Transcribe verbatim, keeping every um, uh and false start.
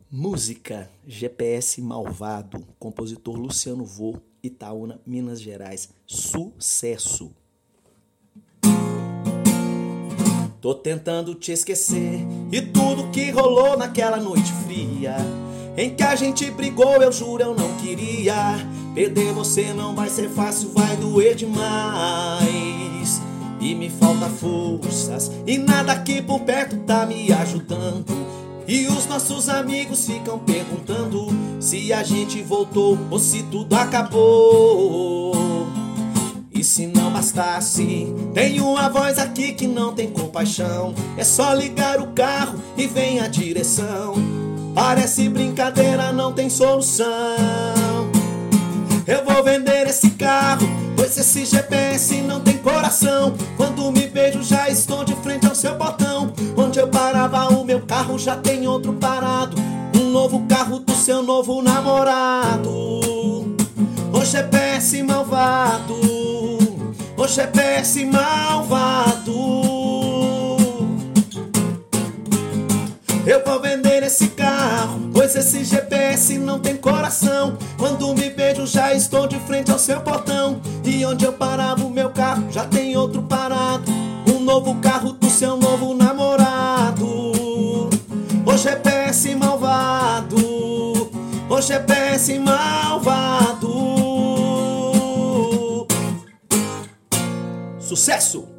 Música, G P S Malvado, compositor Luciano Vô, Itaúna, Minas Gerais. Sucesso! Tô tentando te esquecer e tudo que rolou naquela noite fria em que a gente brigou, eu juro eu não queria. Perder você não vai ser fácil, vai doer demais. E me falta forças e nada aqui por perto tá me ajudando. E os nossos amigos ficam perguntando se a gente voltou ou se tudo acabou. E se não bastasse, tem uma voz aqui que não tem compaixão. É só ligar o carro e vem a direção. Parece brincadeira, não tem solução. Eu vou vender esse carro, pois esse G P S não tem coração. Quando me vejo já estou de frente ao seu portão. Onde eu parava o meu carro já tem outro parado. Um novo carro do seu novo namorado. O G P S malvado, o G P S malvado. Eu vou vender esse carro, pois esse G P S não tem coração. Quando me vejo já estou de frente ao seu portão. E onde eu parava o meu carro já tem outro parado. Um novo carro do seu novo namorado. O G P S malvado, o G P S malvado. Sucesso!